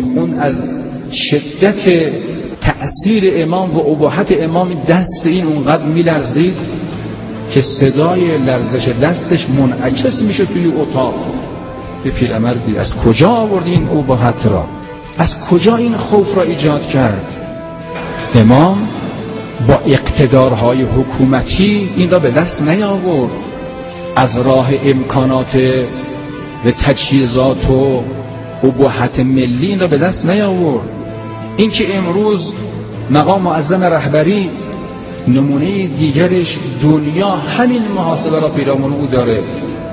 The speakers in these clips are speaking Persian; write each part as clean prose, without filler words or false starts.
میخوند از شدت تأثیر امام و اباحت امام دست این اونقدر میلرزید که صدای لرزش دستش منعکس میشه توی اتاق. به پیرمردی از کجا آورد این اباحت را؟ از کجا این خوف را ایجاد کرد؟ امام با اقتدارهای حکومتی این را به دست نیاورد، از راه امکانات و تجهیزات و اباحت ملی این را به دست نیاورد. این که امروز مقام معظم رهبری نمونه دیگرش دنیا همین محاسبه را پیرامون او داره.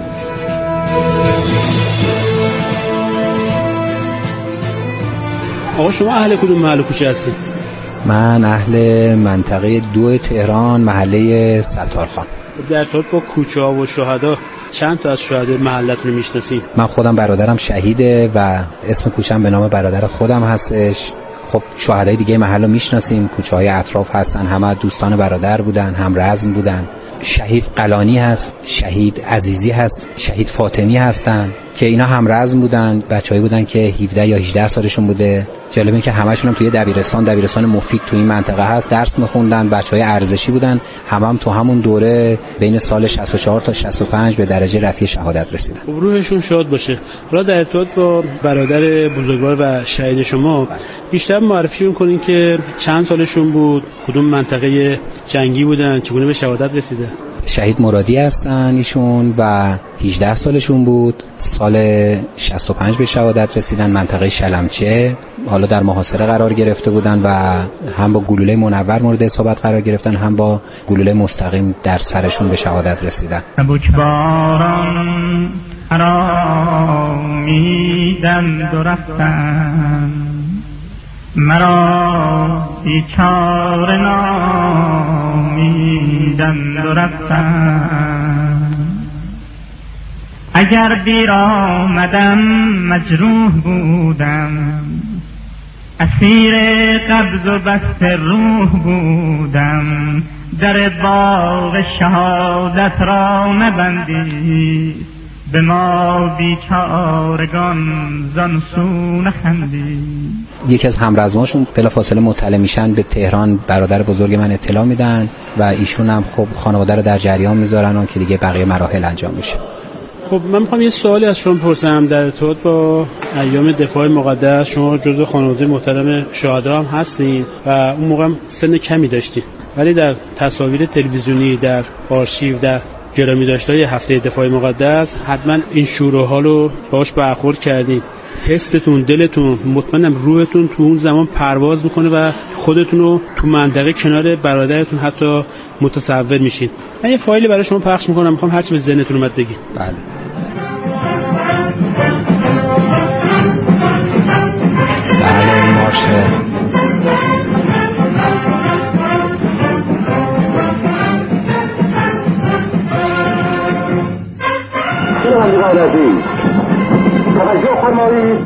آقا شما اهل کدوم محل کوچه هستید؟ من اهل منطقه 2 تهران، محله ستارخان. در ارتباط با کوچه ها و شهدا چند تا از شهدای محلتون رو میشناسید؟ من خودم برادرم شهیده و اسم کوچه‌ام به نام برادر خودم هستش. خب شهدای دیگه محل رو میشناسیم، کوچه های اطراف هستن، همه دوستان برادر بودن، هم رزم بودن. شهید قلانی هست، شهید عزیزی هست، شهید فاطمی هستن که اینا هم رزم بودن، بچه‌ای بودن که 17 یا 18 سالشون بوده. جالبه که همشون هم توی دبیرستان مفید تو این منطقه هست درس می‌خوندن، بچه‌های ارزشی بودن، هم تو همون دوره بین سال 64 تا 65 به درجه رفیع شهادت رسیدن. روحشون شاد باشه. حالا در ارتباط با برادر بزرگوار و شهید شما بیشتر معرفیشون کنین که چند سالشون بود، کدوم منطقه جنگی بودن، چگونه به شهادت رسیدن؟ شهید مرادی هستن ایشون و 18 سالشون بود، سال 65 به شهادت رسیدن، منطقه شلمچه. حالا در محاصره قرار گرفته بودن و هم با گلوله منور مورد اصابت قرار گرفتن، هم با گلوله مستقیم در سرشون به شهادت رسیدن. بکباران حرامیدند و رفتن، مرا بیچاره نامیدند و رفتن. اگر دیر آمدم مجروح بودم، اسیر قبض و بست روح بودم. در باغ شهادت را نبندید، به ما بیچارگان زان سو نخندید. یکی از همرزماشون بلافاصله مطلع میشن به تهران، برادر بزرگ من اطلاع میدن و ایشون هم خب خانواده رو در جریان میذارن و که دیگه بقیه مراحل انجام میشه. خب من میخوام یه سوالی از شما بپرسم در ارتباط با ایام دفاع مقدس. شما جزو خانواده محترم شهدا هم هستین و اون موقع هم سن کمی داشتین، ولی در تصاویر تلویزیونی، در آرشیو، در گرامی داشتای هفته دفاع مقدس حتما این شور و حال رو باهاش برخورد کردین. حستون، دلتون، مطمئنم روحتون تو اون زمان پرواز میکنه و خودتون رو تو منطقه کنار برادرتون حتی متصور میشین. من یه فایلی برای شما پخش میکنم، میخوام هرچی به ذهنتون اومد بگین. بله. بله مارشه. توجه فرمایید.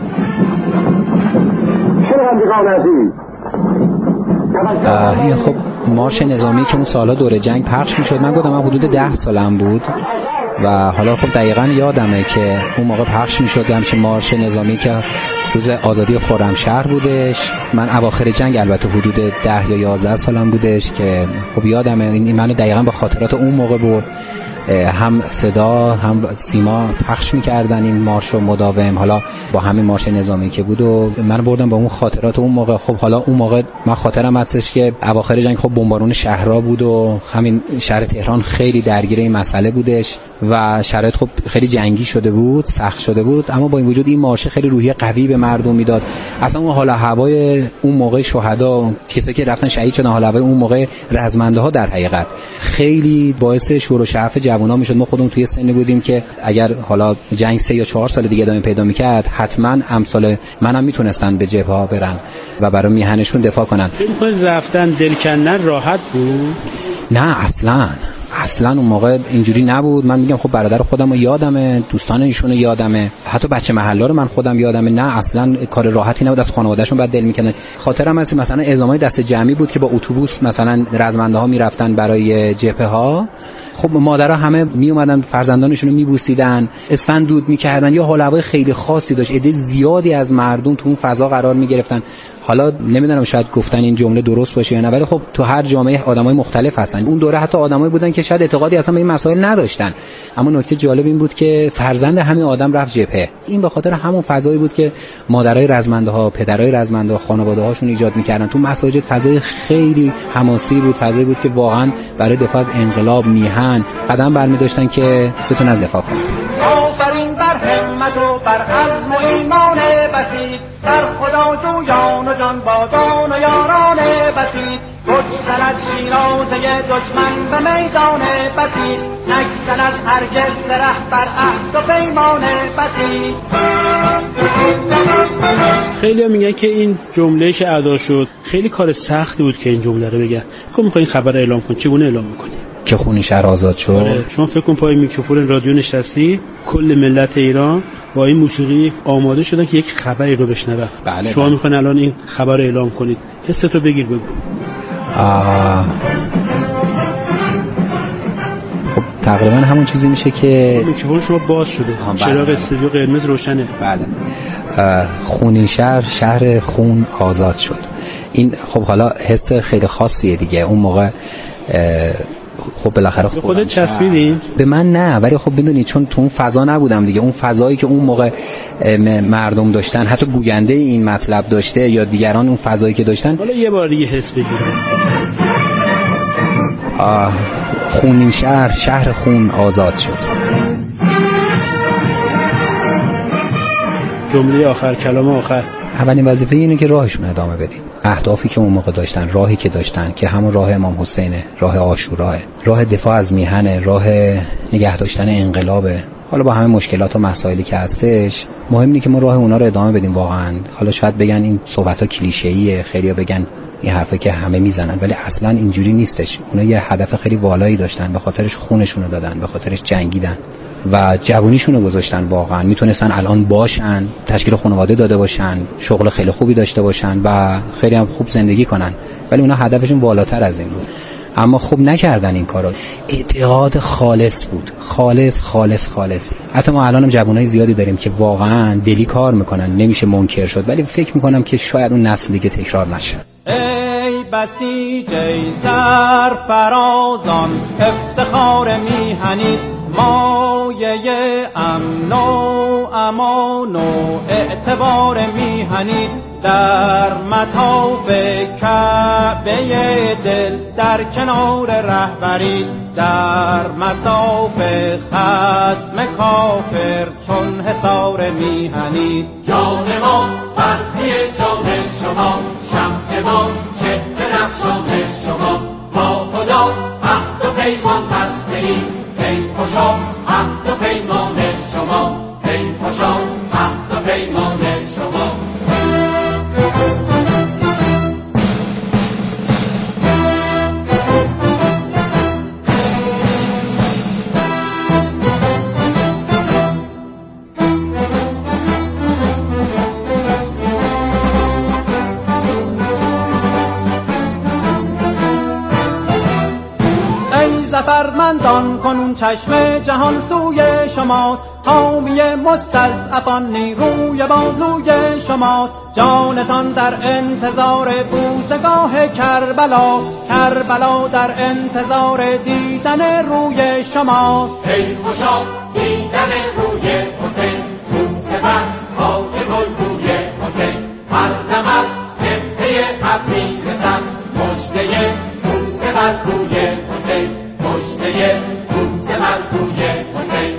این خب مارش نظامی که اون سالا دوره جنگ پخش میشد. من گفتم من حدود 10 سالم بود و حالا خب دقیقاً یادمه که اون موقع پخش میشد همچین مارش نظامی که روز آزادی خرمشهر بودش. من اواخر جنگ البته حدود 10 یا 11 سالم بودش که خب یادمه این منو دقیقاً به خاطرات اون موقع برد. هم صدا هم سیما پخش میکردن این مارش رو مداوم، حالا با همین مارش نظامی که بود و من بردم با اون خاطرات اون موقع. خب حالا اون موقع من خاطرم هستش که اواخر جنگ خب بمبارون شهرها بود و همین شهر تهران خیلی درگیر این مسئله بودش و شرایط خب خیلی جنگی شده بود، سخت شده بود، اما با این وجود این مارش خیلی روحیه قوی به مردم میداد. اصلا اون حال هوای اون موقع شهدا، کسایی که رفتن شهید شدن، حال هوای اون موقع رزمنده ها در حقیقت خیلی باعث شور و شعف جوونا میشد. ما خودمون توی سنی بودیم که اگر حالا جنگ 3 یا 4 سال دیگه ادامه پیدا میکرد حتما امثال منم میتونستن به جبهه ها برن و برای میهنشون دفاع کنن. این رفتن دلکندن راحت بود؟ نه اصلا اون موقع اینجوری نبود. من میگم خب برادر خودم رو یادمه، دوستان ایشون رو یادمه، حتی بچه محله رو من خودم یادمه. نه اصلا کار راحتی نبود، از خانواده‌شون بعد دل میکنن. خاطرم هست مثلا اعزامای دست جمعی بود که با اتوبوس مثلا رزمنده ها میرفتن برای جبهه ها خب مادرها همه می اومدن فرزندانشون رو میبوسیدن، اسفند دود میکردن، یا حال هوای خیلی خاصی داشت. عده زیادی از مردم تو اون فضا قرار میگرفتن. حالا نمیدونم شاید گفتن این جمله درست باشه یا نه، ولی خب تو هر جامعه آدمای مختلف هستن. اون دوره حتی آدمایی بودن که شاید اعتقادی اصلا به این مسائل نداشتن، اما نکته جالب این بود که فرزند همین آدم رفت جبهه. این به خاطر همون فضایی بود که مادرای رزمنده‌ها، پدرای رزمنده، خانواده‌هاشون ایجاد می‌کردن. تو مساجد فضای خیلی حماسی بود، فضایی بود که واقعا برای دفاع از انقلاب میهن قدم برمی‌داشتن که بتونن از دفاع کنن. آفرین بر همت و بر عزم و ایمان بسیط، بر خدا جویان و جانبازان و یاران بسیط، گشتن شیرازه دشمن به میدان بسیط، نگذرد هرگز ره بر عهد و پیمان بسیط. خیلی میگن که این جمله که ادا شد خیلی کار سختی بود که این جمله رو بگن. فکر می‌کنین خبر اعلام کن، چگونه اعلام می‌کنی که خون شهر آزاد شد؟ آره. شما فکر کن پای میکروفون رادیو نشستی، کل ملت ایران با این موسیقی آماده شدن که یک خبری رو بشنون. بله شما میخواین الان این خبر رو اعلام کنید، حستو بگیر بگو. خب تقریبا همون چیزی میشه که میکروفون شما باز شده، چراغ استودیو قرمز روشنه. بله. خونین شهر خون آزاد شد. این خب حالا حس خیلی خاصیه دیگه. اون موقع خب بالاخره خودت چسبیدین؟ به من نه، ولی خب بدونی چون تو اون فضا نبودم دیگه. اون فضایی که اون موقع مردم داشتن، حتی گوینده این مطلب داشته یا دیگران اون فضایی که داشتن. حالا یه بار دیگه حس بگیر. خونین شهر خون آزاد شد. جمله آخر، کلام آخر. اولین وظیفه اینه که راهشون ادامه بدیم. اهدافی که اون موقع داشتن، راهی که داشتن که همون راه امام حسینه، راه عاشوراه، راه دفاع از میهن، راه نگه داشتن انقلابه. حالا با همه مشکلات و مسائلی که هستش، مهم اینه که ما راه اونا رو ادامه بدیم واقعا. حالا شاید بگن این صحبت‌ها کلیشه‌ایه، خیلی‌ها بگن این حرفه که همه میزنن، ولی اصلا اینجوری نیستش. اونا یه هدف خیلی والایی داشتن، به خاطرش خونشون رو دادن، به خاطرش جنگیدن و جوونیشون رو گذاشتن. واقعا میتونستن الان باشن، تشکیل خانواده داده باشن، شغل خیلی خوبی داشته باشن و خیلی هم خوب زندگی کنن، ولی اونا هدفشون بالاتر از این بود. اما خوب نکردن این کارو. اعتقاد خالص بود، خالص. حتی ما الانم جوانای زیادی داریم که واقعا دلی کار میکنن، نمیشه منکر شد، ولی فکر میکنم که شاید اون نسل دیگه تکرار نشه. ای بسیج سرفرازان، افتخار میهنید، مایه امن و امان و اعتبار میهنید، در مطاف کعبه دل در کنار رهبری، در مصاف خصم کافر چون حصار میهنید. جان ما فرقی جان شما، شمع ما چه درخشان شما، با خدا عهد و پیمان بسته ایم، ای خوشا عهد و پیمان شما، ای خوشا عهد و پیمان شما. زفرمندان کنون چشم جهان سوی شماست، حامی مستضعفان نیروی بازوی شماست، جانتان در انتظار بوسگاه کربلا، کربلا در انتظار دیدن روی شماست. ای خوشا دیدن روی حسین، بوسه بر خاک گلبوی حسین، هر دم از جبهه ابری رسد مژده بوسه بر روی حسین، مژده بوسه بر روی حسین.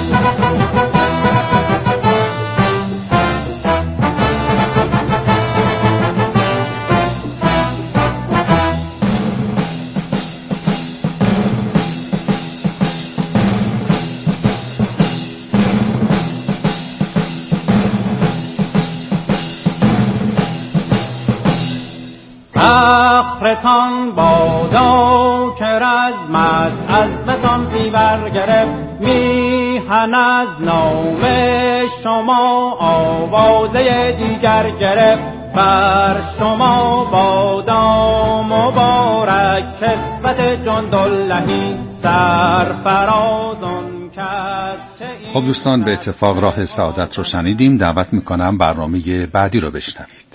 فخرتان بادا که رزمت عزمتان زیور گرفت، میهن از نام شما آوازه دیگر گرفت، بر شما بادا مبارک کسوت جنداللهی، سرفرازان کس که خب دوستان، به اتفاق راه سعادت رو شنیدیم. دعوت میکنم برنامه بعدی رو بشنوید.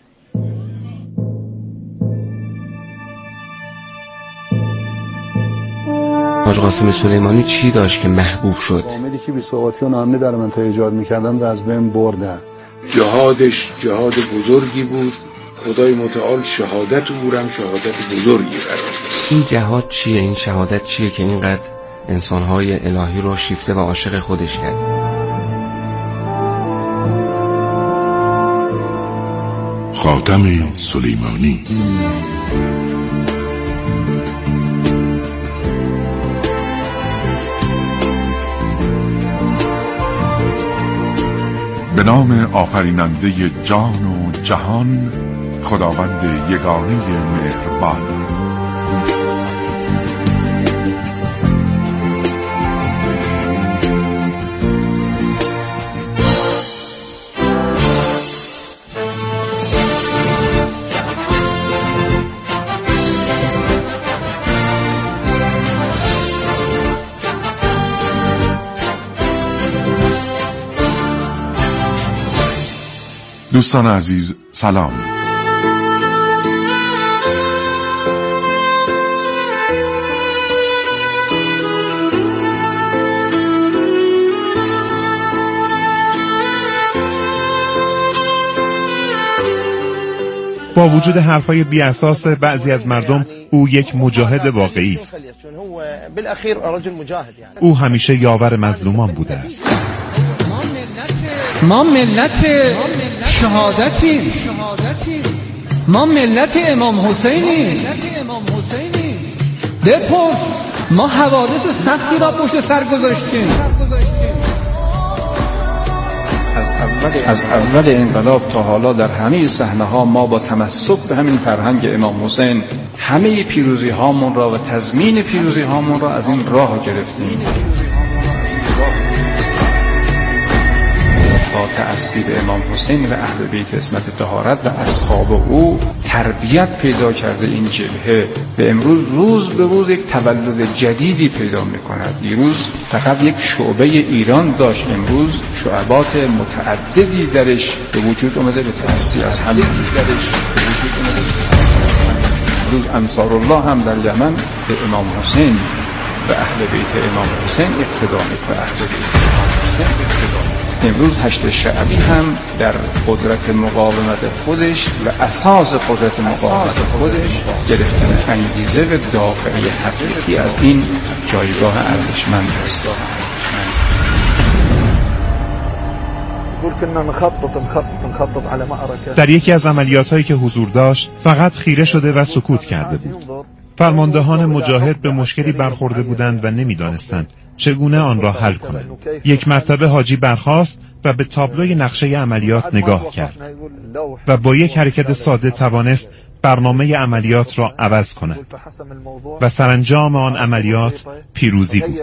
حاج قاسم سلیمانی چی داشت که محبوب شد؟ عاملی که بی‌ثباتی و ناامنی در منطقه ایجاد می‌کردن رو از بین بردن. جهادش جهاد بزرگی بود. خدای متعال شهادت او هم شهادت بزرگی قرار داد. این جهاد چیه؟ این شهادت چیه که اینقدر انسان‌های الهی رو شیفته و عاشق خودش کرد؟ خاتم سلیمانی. به نام آفریننده جان و جهان، خداوند یگانه مهربان. دوستان عزیز سلام. با وجود حرفای بی اساس بعضی از مردم، او یک مجاهد واقعی است. او همیشه یاور مظلومان بوده است. ما ملت شهادتیم، ما ملت امام حسینیم. بپرس، ما حوادث سختی را پشت سر گذاشتیم. از اول انقلاب تا حالا در همه صحنه‌ها ما با تمسک به همین فرهنگ امام حسین همه پیروزی هامون را و تضمین پیروزی هامون را از این راه گرفتیم. با تأثیر امام حسین و اهل بیت عصمت طهارت و اصحاب او تربیت پیدا کرده این جبهه به امروز روز به روز یک تولد جدیدی پیدا می‌کند. دیروز فقط یک شعبه ایران داشت، امروز شعبات متعددی درش به وجود اومده به تأثیر از همین درش به وجود اومده. امروز انصار الله هم در یمن به امام حسین و اهل بیت امام حسین اقتدا می‌کنه. اهل بیت امام حسین اقتدا. امروز هشت شعبی هم در قدرت مقاومت خودش و اساس قدرت مقاومت خودش گرفتن انگیزه و دافعی حقیقی از این جایگاه ارزشمند است. در یکی از عملیات‌هایی که حضور داشت فقط خیره شده و سکوت کرده بود. فرماندهان مجاهد به مشکلی برخورده بودند و نمی‌دانستند چگونه آن را حل کنند. یک مرتبه حاجی برخاست و به تابلوی نقشه عملیات نگاه کرد و با یک حرکت ساده توانست برنامه عملیات را عوض کند و سرانجام آن عملیات پیروزی بود.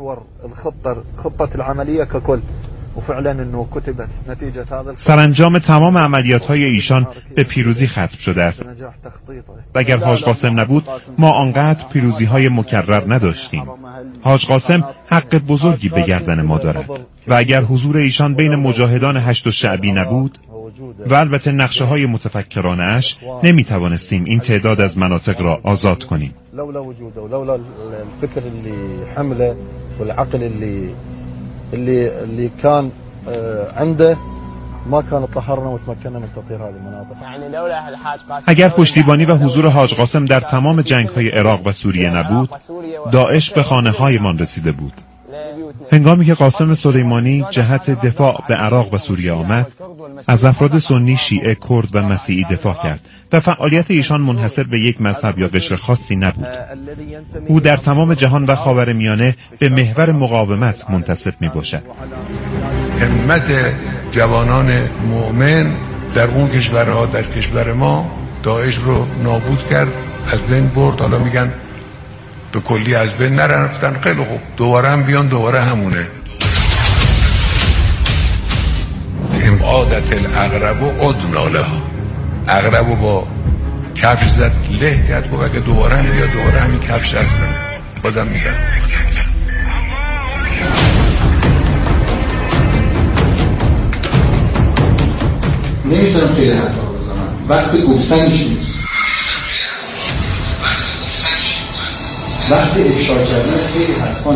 سرانجام تمام عملیات‌های ایشان به پیروزی ختم شده است. اگر حاج قاسم نبود ما آنقدر پیروزی‌های مکرر نداشتیم. حاج قاسم حق بزرگی به گردن ما دارد و اگر حضور ایشان بین مجاهدان هشت شعبی نبود و البته نقشه‌های متفکرانه اش، نمی‌توانستیم این تعداد از مناطق را آزاد کنیم. لولا وجوده ولولا الفكر اللي حمله والعقل اللي كان عنده ما كان طهرنا وتمكنا من تطهير هذه المناطق. اگر پشتیبانی و حضور حاج قاسم در تمام جنگ‌های عراق و سوریه نبود، داعش به خانه‌هایمان رسیده بود. هنگامی که قاسم سلیمانی جهت دفاع به عراق و سوریه آمد، از افراد سنی، شیعه، کرد و مسیحی دفاع کرد و فعالیت ایشان منحصر به یک مذهب یا قشر خاصی نبود. او در تمام جهان و خاورمیانه به محور مقاومت منتسب می‌باشد. همت جوانان مؤمن در اون کشورها، در کشور ما، داعش رو نابود کرد، از بین برد. حالا میگن به کلی از بین نرفتن، خیلی خوب، دوباره هم بیان، دوباره همونه. این عادت العقرب و ادنا لها، عقرب با کفش زد له کرد، گفت اگه دوباره هم بیاد دوباره همین کفش هستن. بازم میزنم. نمیتونم خیلی حرفا بزنم، وقتی گفتنش نیست، وقتی افشا کردن خیلی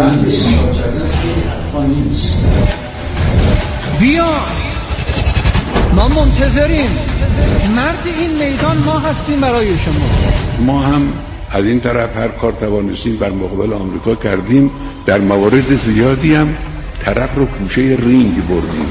حرفا نیست. بیا ما منتظریم، مرد این میدان ما هستیم برای شما. ما هم از این طرف هر کار توانستیم بر مقابل آمریکا کردیم، در موارد زیادی هم طرف رو گوشه رینگ بردیم.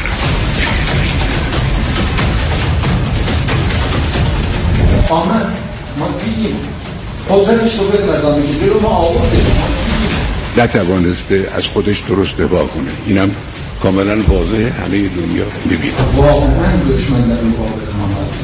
آمد ما دیدیم قدرتش رو به نظامی که جلو ما آورده، نتوانسته از خودش درست دفاع کنه. اینم کاملا واضحه، همه دنیا می‌بینه. واقعا دشمن در مقابل ما هست.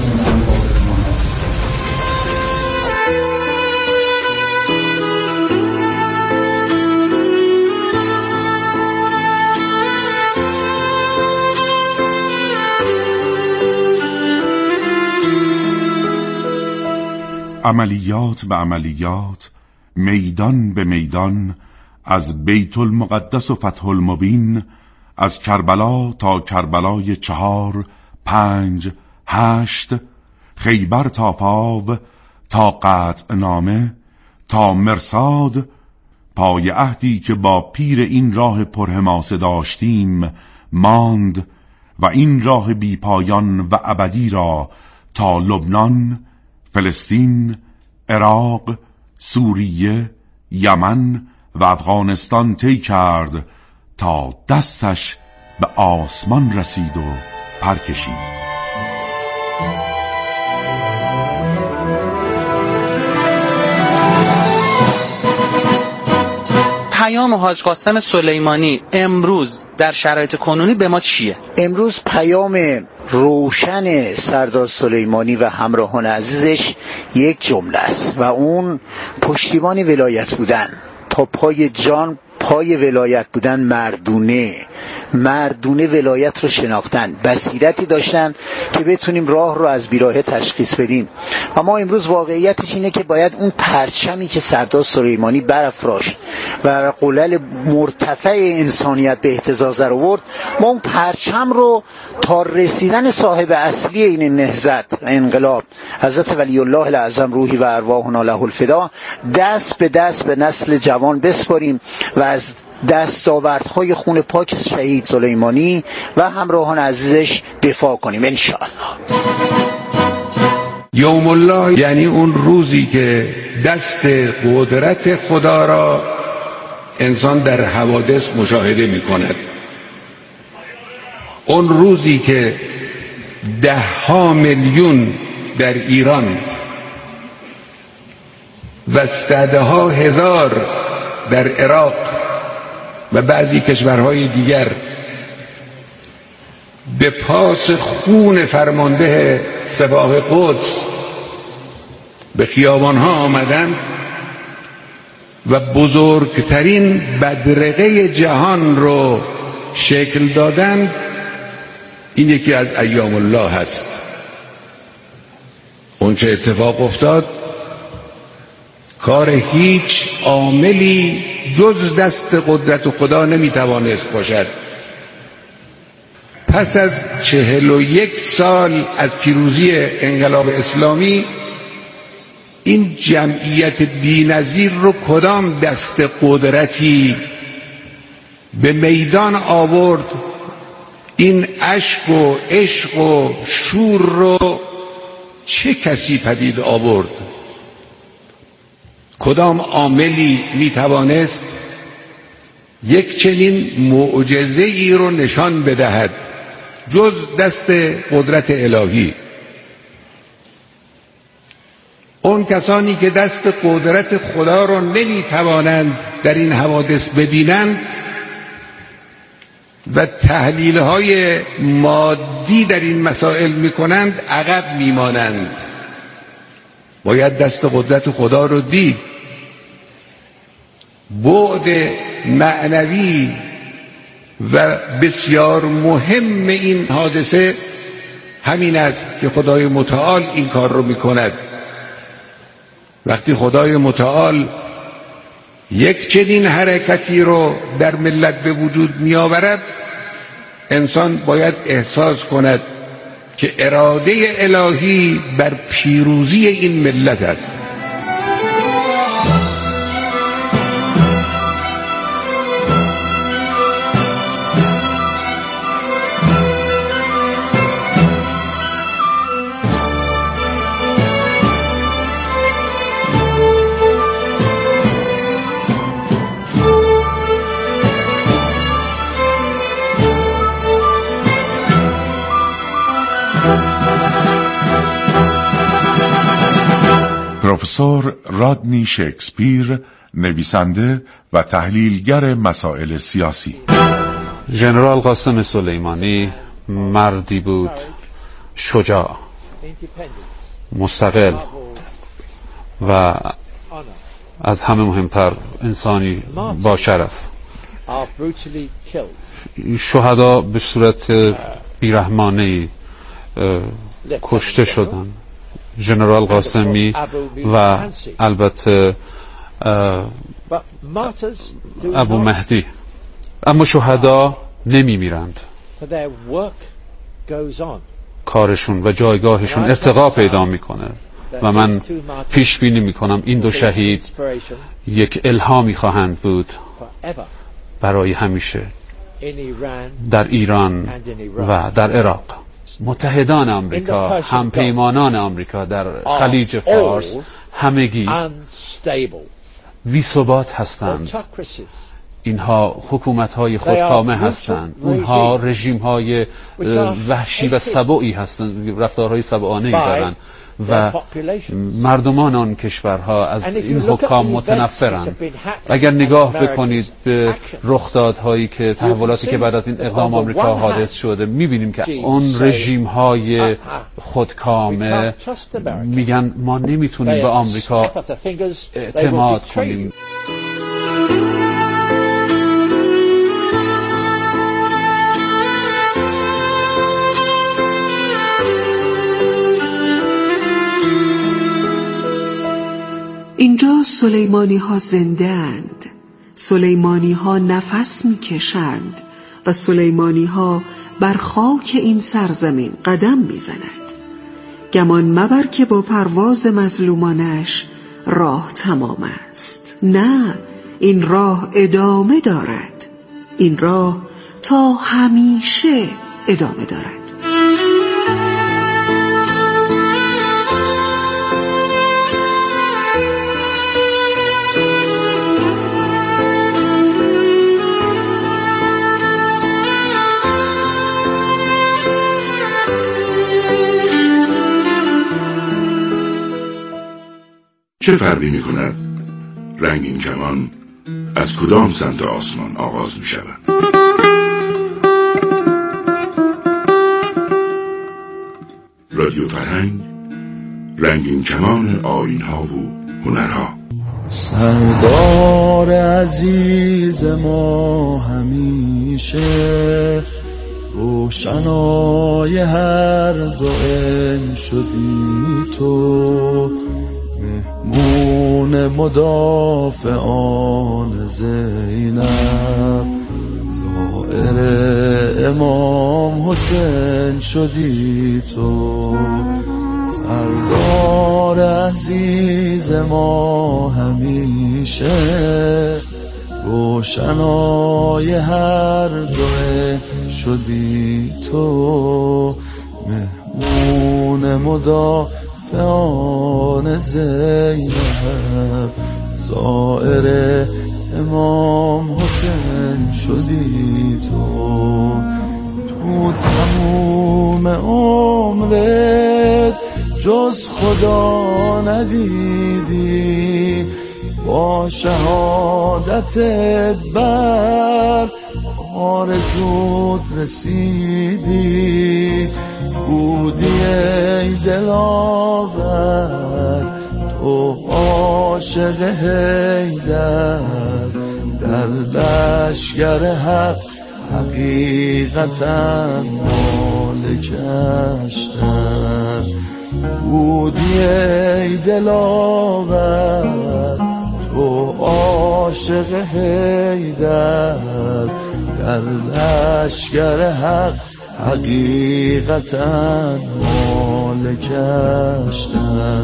عملیات به عملیات، میدان به میدان، از بیت المقدس و فتح المبین، از کربلا تا کربلای 4، 5، 8، خیبر تا فاو، تا قطعنامه، تا مرصاد، پای عهدی که با پیر این راه پرحماسه داشتیم ماند و این راه بی پایان و ابدی را تا لبنان، فلسطین، عراق، سوریه، یمن و افغانستان طی کرد تا دستش به آسمان رسید و پر کشید. پیام حاج قاسم سلیمانی امروز در شرایط کنونی به ما چیه؟ امروز پیام روشن سردار سلیمانی و همراهان عزیزش یک جمله است و اون پشتیبان ولایت بودن، تا پای جان پای ولایت بودن، مردونه ولایت رو شناختن، بصیرتی داشتن که بتونیم راه رو از بیراه تشخیص بدیم. اما امروز واقعیتش اینه که باید اون پرچمی که سردار سلیمانی برافراشت و قلل مرتفع انسانیت به اهتزاز آورد، ما اون پرچم رو تا رسیدن صاحب اصلی این نهضت و انقلاب حضرت ولی الله الاعظم روحی و ارواحنا له الفدا دست به دست به نسل جوان بسپاریم و از دستاوردهای خون پاک شهید سلیمانی و همراهان عزیزش دفاع کنیم انشاءالله. یوم الله یعنی اون روزی که دست قدرت خدا را انسان در حوادث مشاهده می کند، اون روزی که 10 میلیون در ایران و 100,000 در عراق و بعضی کشورهای دیگر به پاس خون فرمانده سپاه قدس به خیابانها آمدند و بزرگترین بدرقه جهان رو شکل دادند، این یکی از ایام الله هست. اون چه اتفاق افتاد کار هیچ عاملی جز دست قدرت خدا نمیتوانست باشد. پس از 41 سال از پیروزی انقلاب اسلامی این جمعیت بی‌نظیر رو کدام دست قدرتی به میدان آورد؟ این اشک و عشق و شور رو چه کسی پدید آورد؟ کدام عاملی میتوانست یک چنین معجزه ای رو نشان بدهد جز دست قدرت الهی؟ اون کسانی که دست قدرت خدا رو نمیتوانند در این حوادث ببینند و تحلیل‌های مادی در این مسائل میکنند عقب میمانند. باید دست قدرت خدا رو دید. بعد معنوی و بسیار مهم این حادثه همین است که خدای متعال این کار رو میکند. وقتی خدای متعال یک چنین حرکتی رو در ملت به وجود می آورد، انسان باید احساس کند که اراده الهی بر پیروزی این ملت است. پروفسور رادنی شکسپیر، نویسنده و تحلیلگر مسائل سیاسی. ژنرال قاسم سلیمانی مردی بود شجاع، مستقل و از همه مهمتر انسانی با شرف. شهدا به صورت بیرحمانه‌ای کشته شدند. ژنرال قاسمی و البته ابو مهدی. اما شهدا نمی میرند، کارشون و جایگاهشون ارتقا پیدا میکنه و من پیش بینی میکنم این دو شهید یک الهامی خواهند بود برای همیشه در ایران و در عراق. متحدان آمریکا، همپیمانان آمریکا در خلیج فارس همگی بی ثبات هستند. اینها حکومت‌های خودکامه هستند، اونها رژیم‌های وحشی و سبویی هستند، رفتارهای سبوانه‌ای دارند و مردمان آن کشورها از این حکام متنفرند. اگر نگاه بکنید به رخدادهایی که تحولاتی که بعد از این اقدام آمریکا حادث شده، می‌بینیم که اون رژیم‌های خودکامه میگن ما نمیتونیم به آمریکا اعتماد کنیم. اینجا سلیمانی ها زنده اند، سلیمانی ها نفس می کشند و سلیمانی ها بر خاک این سرزمین قدم می زند. گمان مبر که با پرواز مظلومانش راه تمام است. نه، این راه ادامه دارد. این راه تا همیشه ادامه دارد. چه فرقی می کند رنگین کمان از کدام سمت آسمان آغاز می شود؟ رادیو فرهنگ، رنگین کمان آیین‌ها و هنرها. سردار عزیز ما همیشه روشنای هر دو عین شدی تو، مهمون مدافعان زینب، زائر امام حسین شدی تو. سردار عزیز ما همیشه روشنای هر دو شدی تو، مهمون مدافعان زینب، زائر امام حسین شدی تو. تو تموم عمرت جز خدا ندیدی، با شهادتت بر آرزوت رسیدی. بودی ای دلاور تو عاشق حیدر، در لشکر حق حقیقتا مالکش در. بودی ای دلاور تو عاشق حیدر در لشکر حق حقیقتا مالکش در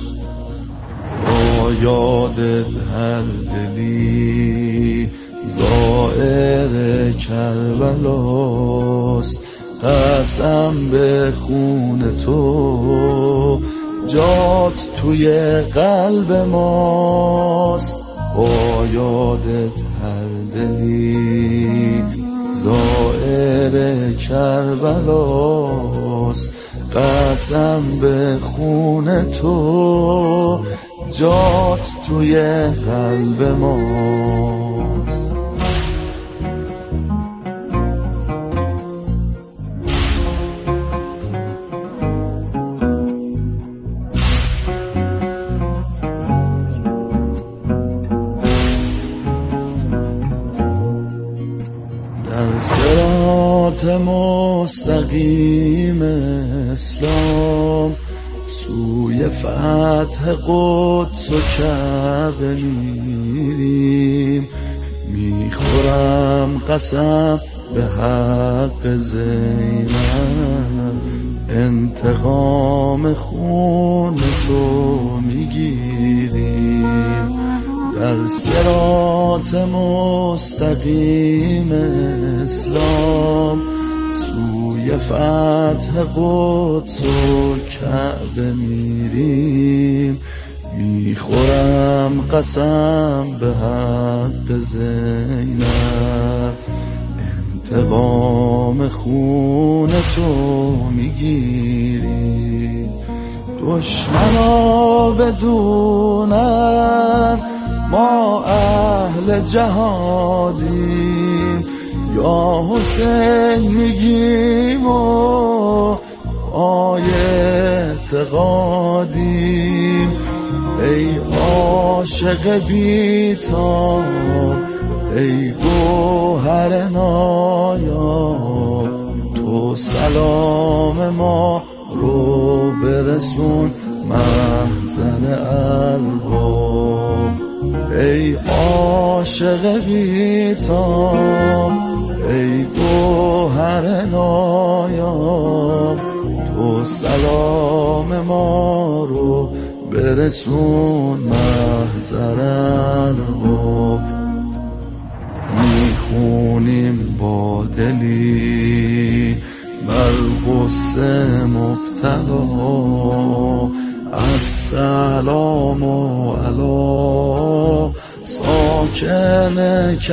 با یادت هر دلی زائر کربلاست قسم به خون تو جات توی قلب ماست با یادت هر دلی زائر کربلاست قسم به خون تو جات توی قلب ماست. در صراط مستقیم اسلام سوی فتح قدس و کعبه میریم میخورم قسم به حق زینب انتقام خون تو میگیریم در صراط مستقیم اسلام سوی فتح قدس و کعبه میریم میخورم قسم به حق زینب انتقام خون تو میگیریم دشمنا بدونن ما اهل جهادیم یا حسین میگیم و اعتقادیم ای عاشق بی‌تاب ای گوهر نایاب تو سلام ما رو برسون محضر ارباب ای عاشق بی‌تاب ای گوهر نایاب تو سلام ما رو برسون محضر ارباب میخونیم با دلی بر غصه مبتلا السلام علی ساکن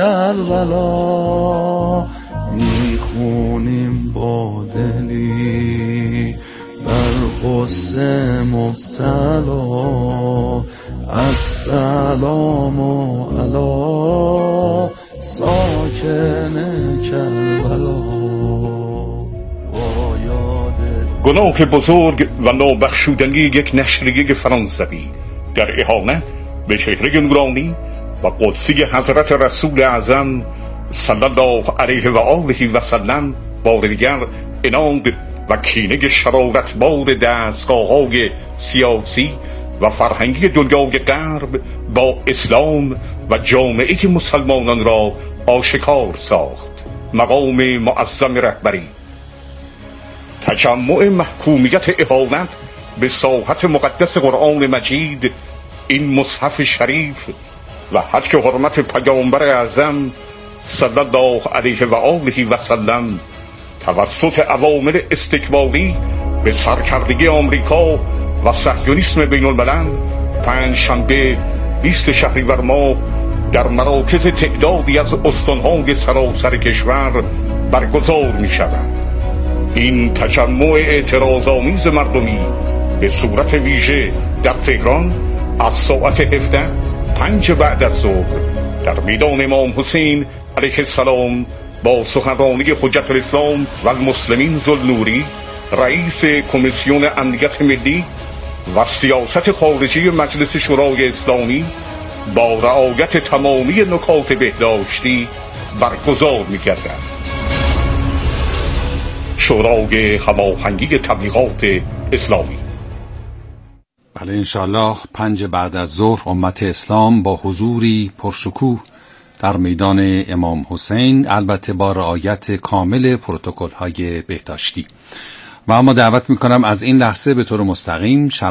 کربلا میخونیم با دلی بر غصه مبتلا السلام علی ساکن کربلا. گناه بزرگ و نابخشودنی یک نشریه فرانسوی در اهانت به چهره نورانی و قدسی حضرت رسول اعظم صلی الله علیه و آله و سلم بار دیگر عناد و کینه شرارتبار دستگاه‌های سیاسی و فرهنگی دنیای غرب با اسلام و جامعه مسلمانان را آشکار ساخت. مقام معظم رهبری تجمع محکومیت اهانت به ساحت مقدس قرآن مجید، این مصحف شریف و هتک حرمت پیامبر اعظم صلی الله علیه و آله و سلم توسط عوامل استکباری به سرکردگی آمریکا و صهیونیسم بین الملل پنجشنبه 20 شهریور ماه در مراکز تعدادی از استانهای سراسر کشور برگزار می شود. این تجمع اعتراض‌آمیز مردمی به صورت ویژه در تهران از ساعت 17:05 بعد از ظهر در میدان امام حسین علیه السلام با سخنرانی حجت الاسلام و المسلمین ذوالنوری رئیس کمیسیون امنیت ملی و سیاست خارجی مجلس شورای اسلامی با رعایت تمامی نکات بهداشتی برگزار می‌گردد. شورای هماهنگی تبلیغات اسلامی بله انشالله 5 بعد از ظهر امت اسلام با حضوری پرشکوه در میدان امام حسین، البته با رعایت کامل پروتکل‌های بهداشتی. و اما دعوت میکنم از این لحظه به طور مستقیم